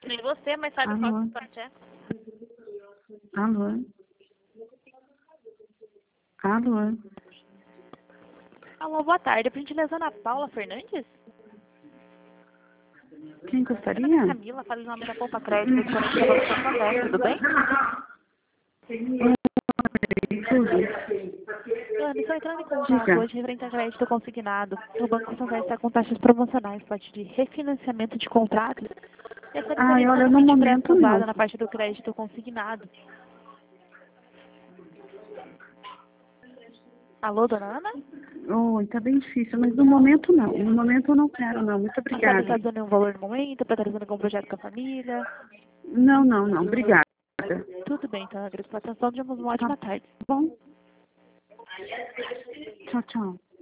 Nem você, mas sabe qual Alô? que é? Alô? Alô? Alô, boa tarde. Por gentileza, Ana Paula Fernandes? Quem Meu nome é gostaria? Camila, falo em nome da Poupa Crédito, correspondente do Banco Santander, tudo bem? Ana, estou entrando em contato Diga. hoje referente a crédito consignado. O Banco Santander está com taxas promocionais, parte de refinanciamento de contratos. E essa gostaria Ai, de olha, saber no se tiver momento aprovada não. na parte do crédito consignado. Alô, dona Ana? Oi, tá bem difícil, mas no momento não. No momento eu não quero, não. Muito A senhora está obrigada. dando um valor no momento, para estar fazendo algum projeto com a família? Não, não, não. Obrigada. Tudo bem, então. Agradeço pela atenção. Tenhamos uma Tá ótima tarde. bom? Tchau, tchau.